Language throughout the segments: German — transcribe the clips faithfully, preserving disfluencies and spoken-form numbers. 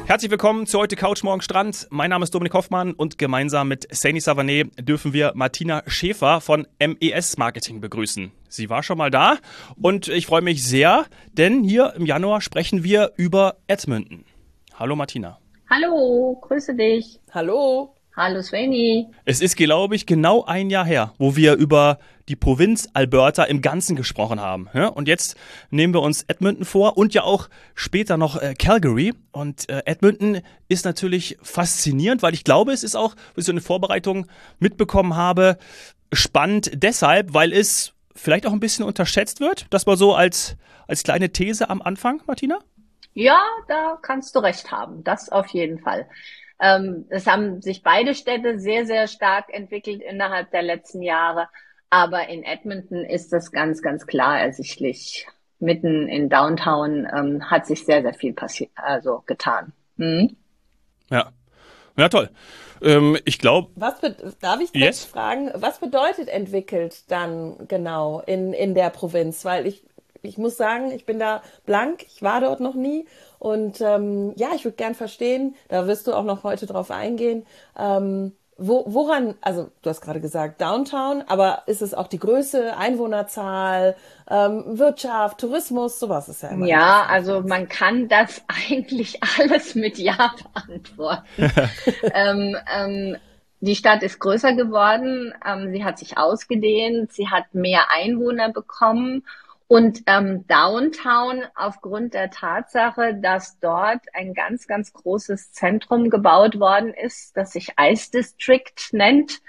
Herzlich willkommen zu heute Couch Morgen Strand. Mein Name ist Dominik Hoffmann und gemeinsam mit Saini Savané dürfen wir Martina Schäfer von M E S Marketing begrüßen. Sie war schon mal da und ich freue mich sehr, denn hier im Januar sprechen wir über Edmonton. Hallo Martina. Hallo, grüße dich. Hallo. Hallo Saini. Es ist, glaube ich, genau ein Jahr her, wo wir über die Provinz Alberta im Ganzen gesprochen haben. Und jetzt nehmen wir uns Edmonton vor und ja auch später noch Calgary. Und Edmonton ist natürlich faszinierend, weil ich glaube, es ist auch, wie ich so eine Vorbereitung mitbekommen habe, spannend deshalb, weil es vielleicht auch ein bisschen unterschätzt wird. Das war so als, als kleine These am Anfang, Martina? Ja, da kannst du recht haben. Das auf jeden Fall. Ähm, es haben sich beide Städte sehr, sehr stark entwickelt innerhalb der letzten Jahre. Aber in Edmonton ist das ganz, ganz klar ersichtlich. Mitten in Downtown ähm, hat sich sehr, sehr viel passiert, also getan. Mhm. Ja, ja toll. Ähm, ich glaube. Was be- darf ich direkt yes? fragen? Was bedeutet entwickelt dann genau in in der Provinz? Weil ich ich muss sagen, ich bin da blank. Ich war dort noch nie. Und ähm, ja, ich würde gern verstehen, da wirst du auch noch heute drauf eingehen, ähm, wo, woran, also du hast gerade gesagt Downtown, aber ist es auch die Größe, Einwohnerzahl, ähm, Wirtschaft, Tourismus, sowas ist ja immer Ja, interessant für also uns. man kann das eigentlich alles mit Ja beantworten. ähm, ähm, die Stadt ist größer geworden, ähm, sie hat sich ausgedehnt, sie hat mehr Einwohner bekommen und ähm, Downtown aufgrund der Tatsache, dass dort ein ganz, ganz großes Zentrum gebaut worden ist, das sich Ice District nennt.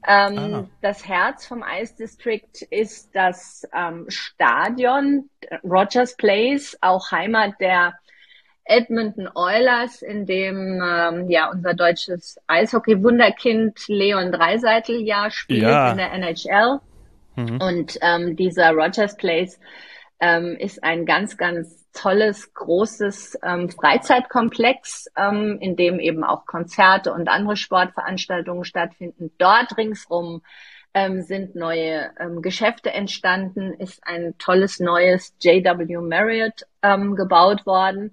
Ah. Ähm, das Herz vom Ice District ist das ähm, Stadion Rogers Place, auch Heimat der Edmonton Oilers, in dem ähm, ja unser deutsches Eishockey-Wunderkind Leon Draisaitl ja spielt in Ja. der N H L. Mhm. Und ähm, dieser Rogers Place ähm, ist ein ganz, ganz tolles, großes ähm, Freizeitkomplex, ähm, in dem eben auch Konzerte und andere Sportveranstaltungen stattfinden. Dort ringsrum ähm, sind neue ähm, Geschäfte entstanden, ist ein tolles neues J W Marriott ähm, gebaut worden.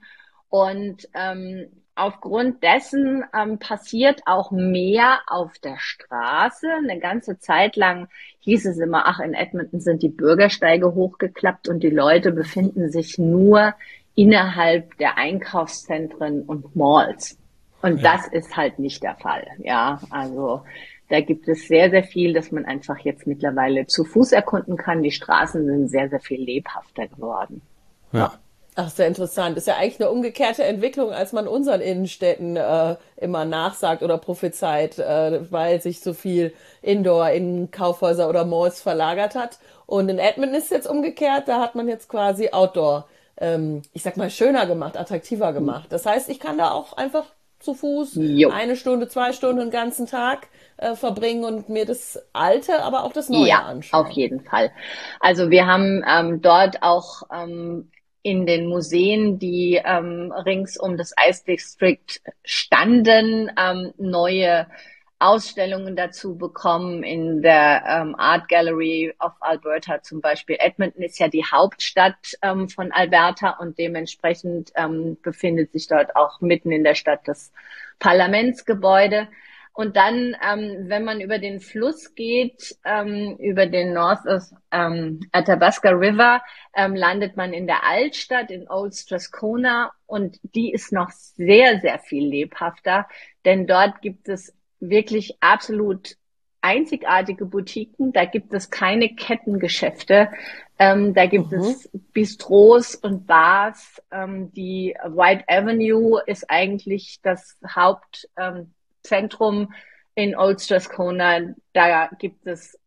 Und ähm, aufgrund dessen ähm, passiert auch mehr auf der Straße. Eine ganze Zeit lang hieß es immer, ach, in Edmonton sind die Bürgersteige hochgeklappt und die Leute befinden sich nur innerhalb der Einkaufszentren und Malls. Und Ja. das ist halt nicht der Fall. Ja, also da gibt es sehr, sehr viel, das man einfach jetzt mittlerweile zu Fuß erkunden kann. Die Straßen sind sehr, sehr viel lebhafter geworden. Ja. Ach, sehr interessant. Ist ja eigentlich eine umgekehrte Entwicklung, als man unseren Innenstädten äh, immer nachsagt oder prophezeit, äh, weil sich so viel Indoor in Kaufhäuser oder Malls verlagert hat. Und in Edmonton ist es jetzt umgekehrt, da hat man jetzt quasi Outdoor, ähm, ich sag mal, schöner gemacht, attraktiver gemacht. Das heißt, ich kann da auch einfach zu Fuß Jo. eine Stunde, zwei Stunden den ganzen Tag äh, verbringen und mir das Alte, aber auch das Neue Ja, auf anschauen. jeden Fall. Also wir haben ähm, dort auch ähm, in den Museen, die ähm, rings um das Ice District standen, ähm, neue Ausstellungen dazu bekommen. In der ähm, Art Gallery of Alberta zum Beispiel. Edmonton ist ja die Hauptstadt ähm, von Alberta und dementsprechend ähm, befindet sich dort auch mitten in der Stadt das Parlamentsgebäude. Und dann, ähm, wenn man über den Fluss geht, ähm, über den North ähm, Athabasca River, ähm, landet man in der Altstadt in Old Strathcona und die ist noch sehr, sehr viel lebhafter, denn dort gibt es wirklich absolut einzigartige Boutiquen, da gibt es keine Kettengeschäfte, ähm, da gibt Mhm. es Bistros und Bars, ähm, die White Avenue ist eigentlich das Haupt ähm, Zentrum in Old Strathcona, da gibt es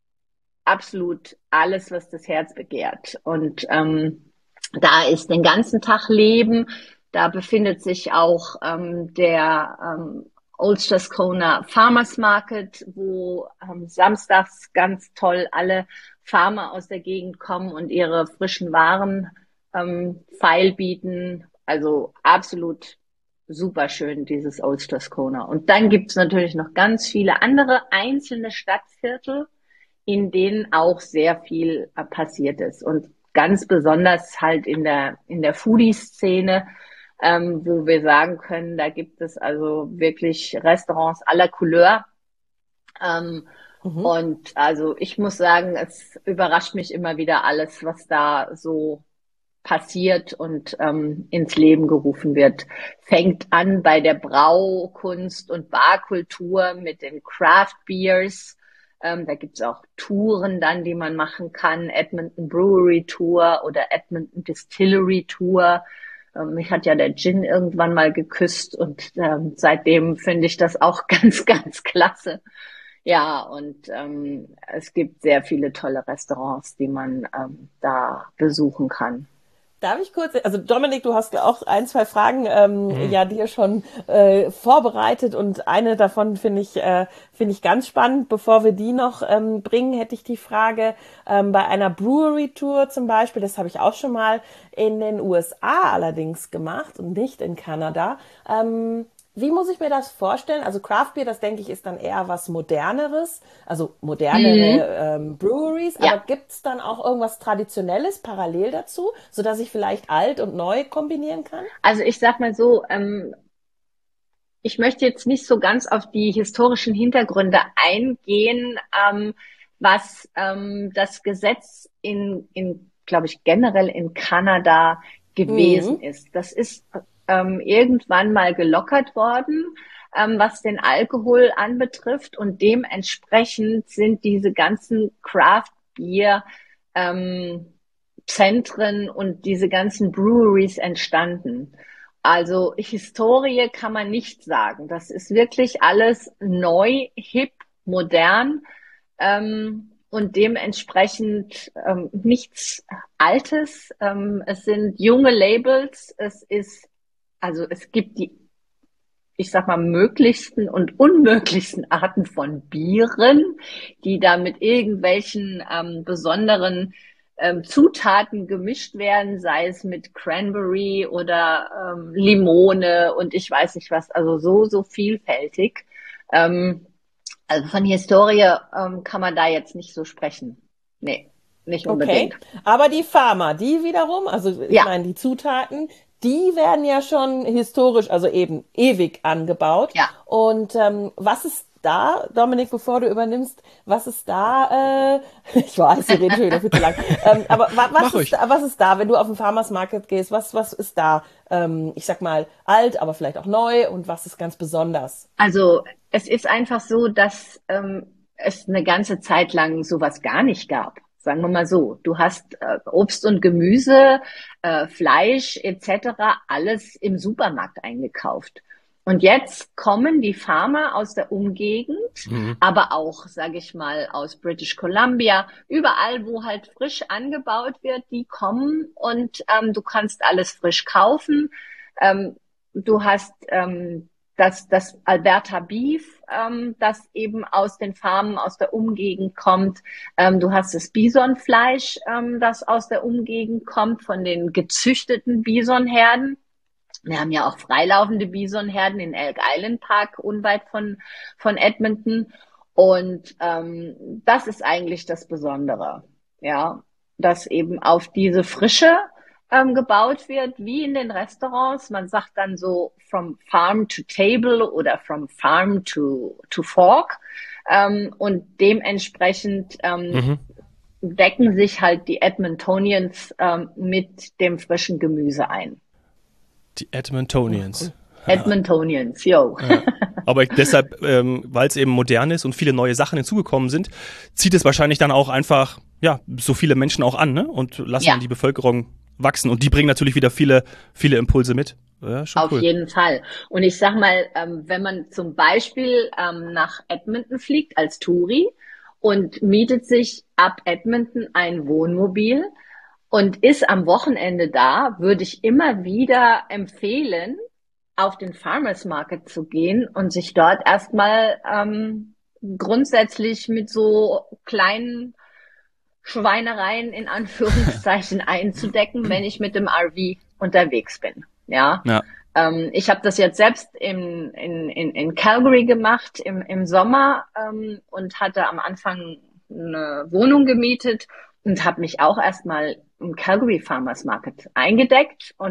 absolut alles, was das Herz begehrt. Und ähm, da ist den ganzen Tag Leben. Da befindet sich auch ähm, der ähm, Old Strathcona Farmers Market, wo ähm, samstags ganz toll alle Farmer aus der Gegend kommen und ihre frischen Waren ähm, feilbieten. Also absolut super schön, dieses Old Strathcona. Und dann gibt's natürlich noch ganz viele andere einzelne Stadtviertel, in denen auch sehr viel äh, passiert ist. Und ganz besonders halt in der, in der Foodie-Szene ähm, wo wir sagen können, da gibt es also wirklich Restaurants aller Couleur. Ähm, Mhm. und also ich muss sagen, es überrascht mich immer wieder alles, was da so passiert und ähm, ins Leben gerufen wird. Fängt an bei der Braukunst und Barkultur mit den Craft Beers. Ähm, da gibt's auch Touren dann, die man machen kann. Edmonton Brewery Tour oder Edmonton Distillery Tour. Ähm, mich hat ja der Gin irgendwann mal geküsst und ähm, seitdem finde ich das auch ganz, ganz klasse. Ja, und ähm, es gibt sehr viele tolle Restaurants, die man ähm, da besuchen kann. Darf ich kurz, also Dominik, du hast auch ein, zwei Fragen ähm, Mhm. ja dir schon äh, vorbereitet und eine davon finde ich äh, finde ich ganz spannend. Bevor wir die noch ähm, bringen, hätte ich die Frage ähm, bei einer Brewery Tour zum Beispiel, das habe ich auch schon mal in den U S A allerdings gemacht und nicht in Kanada. Ähm, Wie muss ich mir das vorstellen? Also Craft Beer, das denke ich, ist dann eher was Moderneres, also Mhm. modernere ähm, Breweries. Aber Ja, gibt's dann auch irgendwas Traditionelles parallel dazu, sodass ich vielleicht alt und neu kombinieren kann? also ich sag mal so, ähm, ich möchte jetzt nicht so ganz auf die historischen Hintergründe eingehen, ähm, was ähm, das Gesetz in, in, glaube ich, generell in Kanada gewesen Mhm. ist. Das ist ähm, irgendwann mal gelockert worden, ähm, was den Alkohol anbetrifft, und dementsprechend sind diese ganzen Craft Beer ähm, Zentren und diese ganzen Breweries entstanden. Also Historie kann man nicht sagen. Das ist wirklich alles neu, hip, modern, ähm, und dementsprechend ähm, nichts Altes. Ähm, es sind junge Labels. Es ist, also es gibt die, ich sag mal, möglichsten und unmöglichsten Arten von Bieren, die da mit irgendwelchen ähm, besonderen ähm, Zutaten gemischt werden, sei es mit Cranberry oder ähm, Limone und ich weiß nicht was, also so, so vielfältig. Ähm, also von Historie ähm, kann man da jetzt nicht so sprechen. Nee, nicht unbedingt. Okay, aber die Farmer, die wiederum, also ich Ja, meine, die Zutaten, die werden ja schon historisch, also eben ewig angebaut. ja. Und ähm, was ist da, Dominik, bevor du übernimmst, was ist da, äh, ich weiß, wir reden schon wieder viel zu lang, ähm, aber wa was Mach ist ruhig. da, was ist da, wenn du auf den Farmers Market gehst, was, was ist da, ähm, ich sag mal, alt, aber vielleicht auch neu und was ist ganz besonders? Also es ist einfach so, dass ähm, es eine ganze Zeit lang sowas gar nicht gab. Sagen wir mal so, du hast äh, Obst und Gemüse, äh, Fleisch et cetera alles im Supermarkt eingekauft. Und jetzt kommen die Farmer aus der Umgegend, Mhm. aber auch, sage ich mal, aus British Columbia, überall, wo halt frisch angebaut wird, die kommen und ähm, du kannst alles frisch kaufen. Ähm, du hast ähm, das, das Alberta Beef, ähm, das eben aus den Farmen, aus der Umgegend kommt. Ähm, du hast das Bisonfleisch, ähm, das aus der Umgegend kommt, von den gezüchteten Bisonherden. Wir haben ja auch freilaufende Bisonherden in Elk Island Park, unweit von, von Edmonton. Und ähm, das ist eigentlich das Besondere, ja, dass eben auf diese Frische ähm, gebaut wird, wie in den Restaurants. Man sagt dann so from farm to table oder from farm to, to fork. Ähm, und dementsprechend ähm, Mhm. decken sich halt die Edmontonians ähm, mit dem frischen Gemüse ein. Die Edmontonians. Edmontonians, yo. Ja. Aber ich, deshalb, ähm, weil es eben modern ist und viele neue Sachen hinzugekommen sind, zieht es wahrscheinlich dann auch einfach, ja, so viele Menschen auch an, ne? Und lassen dann Ja, die Bevölkerung wachsen. Und die bringen natürlich wieder viele, viele Impulse mit. Ja, schon auf cool. jeden Fall. Und ich sag mal, ähm, wenn man zum Beispiel ähm, nach Edmonton fliegt als Touri und mietet sich ab Edmonton ein Wohnmobil und ist am Wochenende da, würde ich immer wieder empfehlen, auf den Farmers Market zu gehen und sich dort erstmal ähm, grundsätzlich mit so kleinen Schweinereien in Anführungszeichen einzudecken, wenn ich mit dem R V unterwegs bin. Ja, Ja. ähm, ich habe das jetzt selbst in, in, in, in Calgary gemacht im, im Sommer ähm, und hatte am Anfang eine Wohnung gemietet und habe mich auch erstmal im Calgary Farmers Market eingedeckt und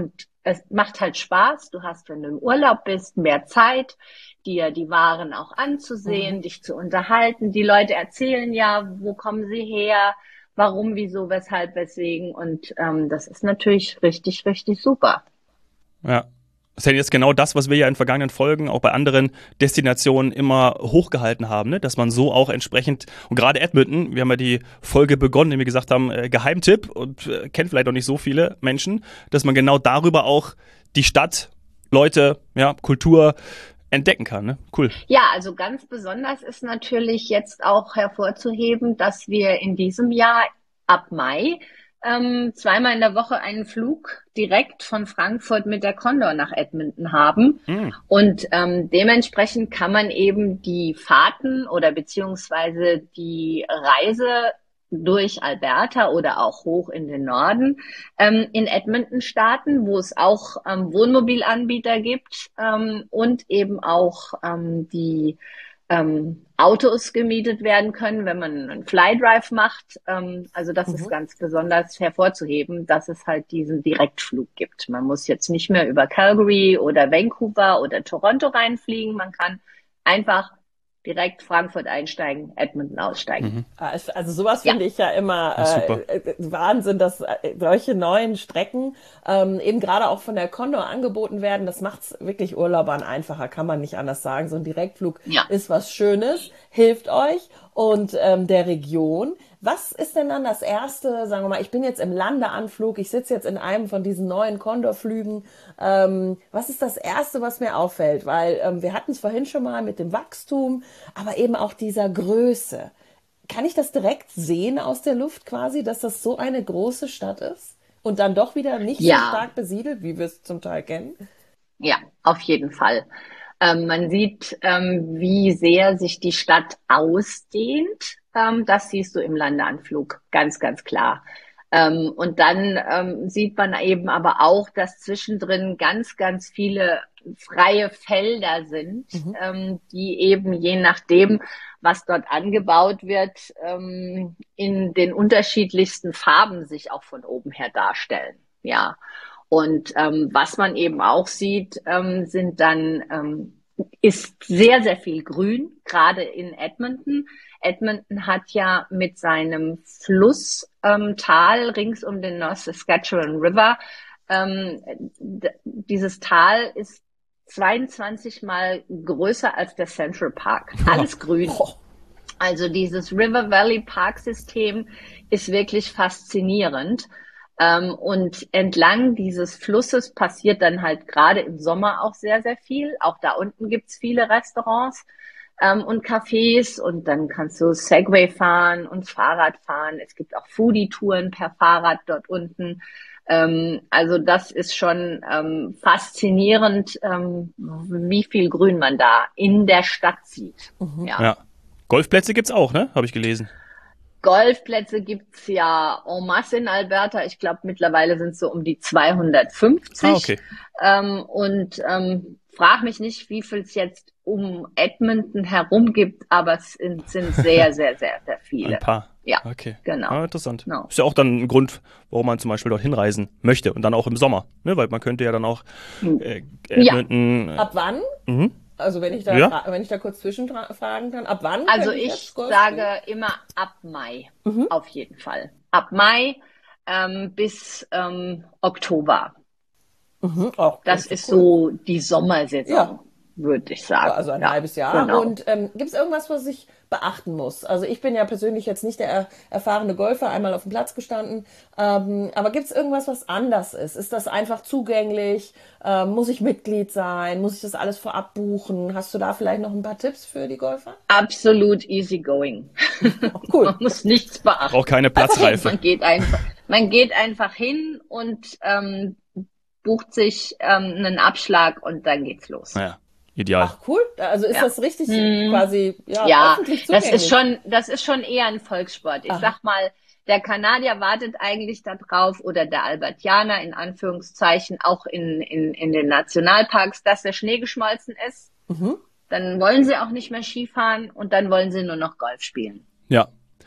es macht halt Spaß. Du hast, wenn du im Urlaub bist, mehr Zeit, dir die Waren auch anzusehen, Mhm. dich zu unterhalten. Die Leute erzählen ja, wo kommen sie her, warum, wieso, weshalb, weswegen. Und ähm, das ist natürlich richtig, richtig super. Ja. Das ist ja jetzt genau das, was wir ja in vergangenen Folgen auch bei anderen Destinationen immer hochgehalten haben, ne? Dass man so auch entsprechend, und gerade Edmonton, wir haben ja die Folge begonnen, indem wir gesagt haben, äh, Geheimtipp und äh, kennt vielleicht noch nicht so viele Menschen, dass man genau darüber auch die Stadt, Leute, ja, Kultur entdecken kann, ne? Cool. Ja, also ganz besonders ist natürlich jetzt auch hervorzuheben, dass wir in diesem Jahr ab Mai ähm, zweimal in der Woche einen Flug direkt von Frankfurt mit der Condor nach Edmonton haben. Hm. Und ähm, dementsprechend kann man eben die Fahrten oder beziehungsweise die Reise durch Alberta oder auch hoch in den Norden ähm, in Edmonton starten, wo es auch ähm, Wohnmobilanbieter gibt ähm, und eben auch ähm, die ähm, Autos gemietet werden können, wenn man einen Flydrive macht. Ähm, also das ist Mhm. ganz besonders hervorzuheben, dass es halt diesen Direktflug gibt. Man muss jetzt nicht mehr über Calgary oder Vancouver oder Toronto reinfliegen. Man kann einfach direkt Frankfurt einsteigen, Edmonton aussteigen. Mhm. Ah, es- Also sowas Ja. finde ich ja immer Ja, super. äh, äh, Wahnsinn, dass äh, solche neuen Strecken ähm, eben gerade auch von der Condor angeboten werden. Das macht's wirklich Urlaubern einfacher, kann man nicht anders sagen. So ein Direktflug Ja. ist was Schönes, hilft euch und ähm, der Region. Was ist denn dann das Erste, sagen wir mal, ich bin jetzt im Landeanflug, ich sitze jetzt in einem von diesen neuen Condor-Flügen. Ähm, was ist das Erste, was mir auffällt? Weil ähm, wir hatten es vorhin schon mal mit dem Wachstum, aber eben auch dieser Größe. Kann ich das direkt sehen aus der Luft quasi, dass das so eine große Stadt ist? Und dann doch wieder nicht so Ja. stark besiedelt, wie wir es zum Teil kennen? Ja, auf jeden Fall. Ähm, man sieht, ähm, wie sehr sich die Stadt ausdehnt. Ähm, das siehst du im Landeanflug ganz, ganz klar. Ähm, und dann ähm, sieht man eben aber auch, dass zwischendrin ganz, ganz viele freie Felder sind, Mhm. ähm, die eben je nachdem, was dort angebaut wird, ähm, in den unterschiedlichsten Farben sich auch von oben her darstellen. Ja. Und ähm, was man eben auch sieht, ähm, sind dann ähm, ist sehr, sehr viel Grün, gerade in Edmonton. Edmonton hat ja mit seinem Flusstal ähm, Tal rings um den North Saskatchewan River, ähm, d- dieses Tal ist zweiundzwanzig Mal größer als der Central Park. Alles grün. Oh. Also dieses River Valley Park System ist wirklich faszinierend. Ähm, und entlang dieses Flusses passiert dann halt gerade im Sommer auch sehr, sehr viel. Auch da unten gibt's viele Restaurants ähm, und Cafés und dann kannst du Segway fahren und Fahrrad fahren. Es gibt auch Foodie-Touren per Fahrrad dort unten. Ähm, also das ist schon ähm, faszinierend, ähm, wie viel Grün man da in der Stadt sieht. Ja. Ja. Golfplätze gibt's auch, ne? Habe ich gelesen. Golfplätze gibt's ja en masse in Alberta. Ich glaube, mittlerweile sind es so um die zweihundertfünfzig. Ah, okay. Ähm, und ähm, frag mich nicht, wie viel es jetzt um Edmonton herum gibt, aber es sind, sind sehr, sehr, sehr, sehr viele. Ein paar. Ja, Okay. genau. Ah, interessant. Genau. Ist ja auch dann ein Grund, warum man zum Beispiel dorthin reisen möchte und dann auch im Sommer, ne? Weil man könnte ja dann auch äh, Edmonton. Ab wann? Mhm. Also wenn ich da, Ja. fra- wenn ich da kurz zwischenfragen kann, ab wann? Also könnte ich jetzt Golf sage immer ab Mai, Mhm. auf jeden Fall. Ab Mai ähm, bis ähm, Oktober. spielen? Mhm. Auch Das gut, ist cool. so die Sommersaison, Ja. würde ich sagen. Also ein Ja, halbes Jahr. Genau. Und ähm, gibt es irgendwas, was ich beachten muss? Also ich bin ja persönlich jetzt nicht der er erfahrene Golfer, einmal auf dem Platz gestanden. Ähm, aber gibt es irgendwas, was anders ist? Ist das einfach zugänglich? Ähm, muss ich Mitglied sein? Muss ich das alles vorab buchen? Hast du da vielleicht noch ein paar Tipps für die Golfer? Absolut easy going. Cool. Man muss nichts beachten. Braucht keine Platzreife. Man geht einfach, man geht einfach hin und ähm, bucht sich ähm, einen Abschlag und dann geht's los. Naja, ideal. Ach cool. Also ist Ja. das richtig quasi ja, Ja, öffentlich das zugänglich? ist schon, das ist schon eher ein Volkssport. Ich Aha. sag mal, der Kanadier wartet eigentlich darauf oder der Albertianer in Anführungszeichen auch in, in, in den Nationalparks, dass der Schnee geschmolzen ist. Mhm. Dann wollen sie auch nicht mehr Skifahren und dann wollen sie nur noch Golf spielen. Ja.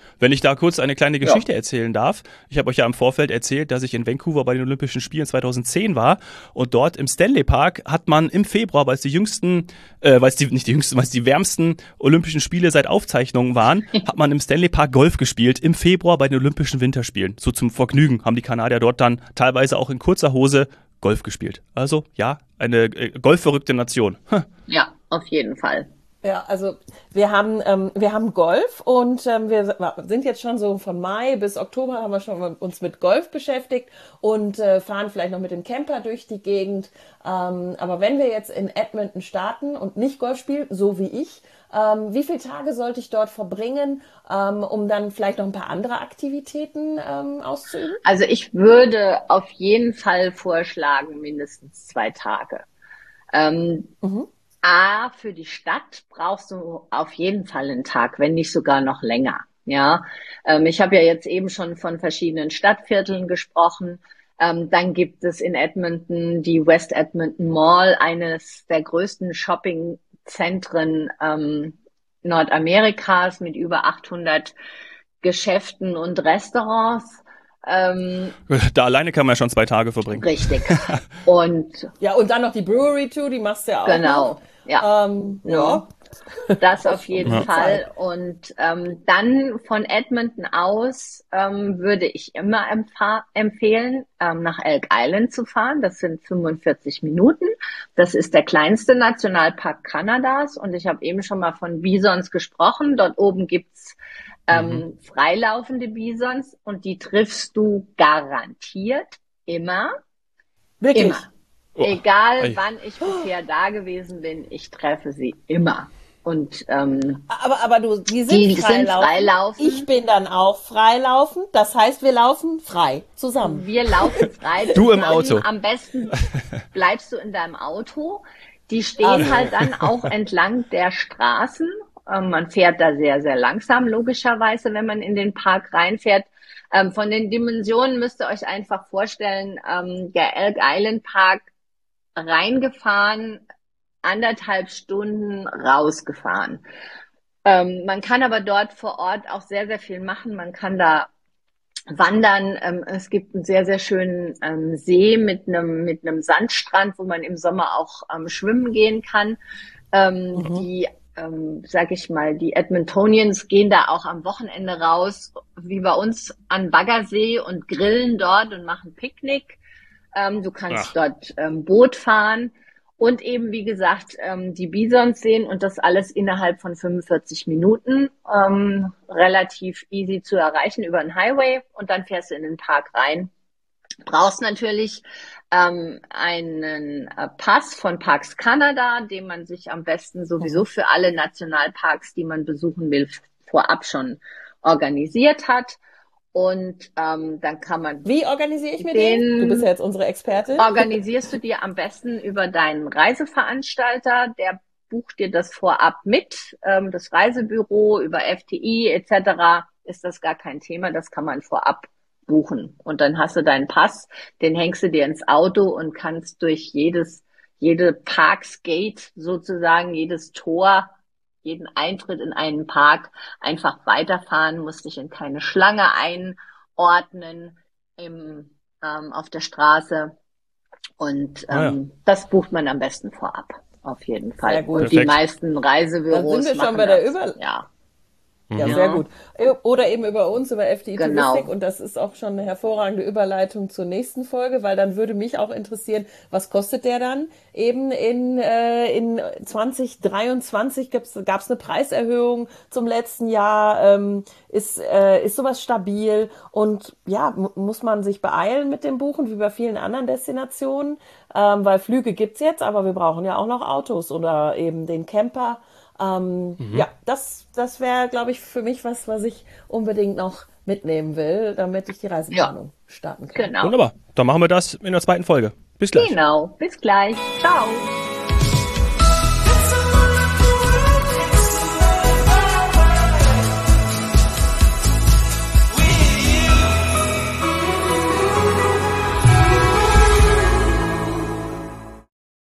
Wenn ich da kurz eine kleine Geschichte Ja. erzählen darf. Ich habe euch ja im Vorfeld erzählt, dass ich in Vancouver bei den Olympischen Spielen zweitausendzehn war und dort im Stanley Park hat man im Februar, weil es die jüngsten, äh, weil es die, nicht die jüngsten, weil es die wärmsten Olympischen Spiele seit Aufzeichnungen waren, hat man im Stanley Park Golf gespielt, im Februar bei den Olympischen Winterspielen. So zum Vergnügen haben die Kanadier dort dann teilweise auch in kurzer Hose Golf gespielt. Also ja, eine äh, golfverrückte Nation. Huh. Ja, auf jeden Fall. Ja, also wir haben ähm, wir haben Golf und ähm, wir sind jetzt schon so von Mai bis Oktober haben wir schon uns mit Golf beschäftigt und äh, fahren vielleicht noch mit dem Camper durch die Gegend. Ähm, aber wenn wir jetzt in Edmonton starten und nicht Golf spielen, so wie ich, ähm, wie viele Tage sollte ich dort verbringen, ähm, um dann vielleicht noch ein paar andere Aktivitäten ähm, auszuüben? Also ich würde auf jeden Fall vorschlagen, mindestens zwei Tage. Ähm, Mhm. A, für die Stadt brauchst du auf jeden Fall einen Tag, wenn nicht sogar noch länger. Ja, ähm, ich habe ja jetzt eben schon von verschiedenen Stadtvierteln gesprochen. Ähm, dann gibt es in Edmonton die West Edmonton Mall, eines der größten Shoppingzentren ähm, Nordamerikas mit über achthundert Geschäften und Restaurants. Ähm, Da alleine kann man ja schon zwei Tage verbringen. richtig. Und Ja, und dann noch die Brewery Tour, die machst du ja auch genau, noch. ja. Ähm, ja. Das auf jeden Ja. Fall. Und ähm, dann von Edmonton aus ähm, würde ich immer empfa- empfehlen, ähm, nach Elk Island zu fahren. Das sind fünfundvierzig Minuten. Das ist der kleinste Nationalpark Kanadas. Und ich habe eben schon mal von Bisons gesprochen. Dort oben gibt's ähm, Mhm. freilaufende Bisons und die triffst du garantiert immer. Wirklich. Immer. Oh. Egal Ei. wann ich bisher da gewesen bin, ich treffe sie immer. Und ähm, Aber, aber du, die sind Die sind freilaufen. freilaufen. Ich bin dann auch freilaufen. Das heißt, wir laufen frei zusammen. wir laufen frei Du im zusammen. Auto. Am besten bleibst du in deinem Auto. Die stehen Also. halt dann auch entlang der Straßen. Ähm, man fährt da sehr, sehr langsam, logischerweise, wenn man in den Park reinfährt. Ähm, von den Dimensionen müsst ihr euch einfach vorstellen, ähm, der Elk Island Park reingefahren, anderthalb Stunden rausgefahren. Ähm, man kann aber dort vor Ort auch sehr, sehr viel machen. Man kann da wandern. Ähm, es gibt einen sehr, sehr schönen ähm, See mit einem mit einem Sandstrand, wo man im Sommer auch ähm, schwimmen gehen kann. Ähm, Mhm. Die, ähm, sag ich mal, die Edmontonians gehen da auch am Wochenende raus, wie bei uns an Baggersee und grillen dort und machen Picknick. Ähm, du kannst Ach. dort ähm, Boot fahren und eben, wie gesagt, ähm, die Bisons sehen und das alles innerhalb von fünfundvierzig Minuten, ähm, relativ easy zu erreichen über den Highway und dann fährst du in den Park rein. Brauchst natürlich ähm, einen äh, Pass von Parks Canada, den man sich am besten sowieso für alle Nationalparks, die man besuchen will, vorab schon organisiert hat. Und ähm, dann kann man Wie organisiere ich mir Den- den? Du bist ja jetzt unsere Expertin. organisierst du dir am besten über deinen Reiseveranstalter, der bucht dir das vorab mit. Ähm, das Reisebüro über F T I et cetera ist das gar kein Thema, das kann man vorab buchen. Und dann hast du deinen Pass, den hängst du dir ins Auto und kannst durch jedes, jede Parksgate sozusagen, jedes Tor, jeden Eintritt in einen Park einfach weiterfahren, musst dich in keine Schlange einordnen im ähm, auf der Straße und Ah, ja. ähm, das bucht man am besten vorab, auf jeden Fall. Sehr gut. Und die Perfekt. meisten Reisebüros Dann sind wir schon machen bei der das. Über- Ja, Ja, Mhm. sehr gut. Oder eben über uns, über F D I Genau. Touristik. Und das ist auch schon eine hervorragende Überleitung zur nächsten Folge, weil dann würde mich auch interessieren, was kostet der dann? Eben in, äh, in zwanzig dreiundzwanzig gab es eine Preiserhöhung zum letzten Jahr. Ähm, ist, äh, ist sowas stabil? Und ja, mu- muss man sich beeilen mit dem Buchen, wie bei vielen anderen Destinationen? Ähm, weil Flüge gibt's jetzt, aber wir brauchen ja auch noch Autos oder eben den Camper. Ähm, Ja, das, das wäre, glaube ich, für mich was, was ich unbedingt noch mitnehmen will, damit ich die Reiseplanung starten kann. genau. Wunderbar. Dann machen wir das in der zweiten Folge. Bis gleich. Genau. Bis gleich. Ciao.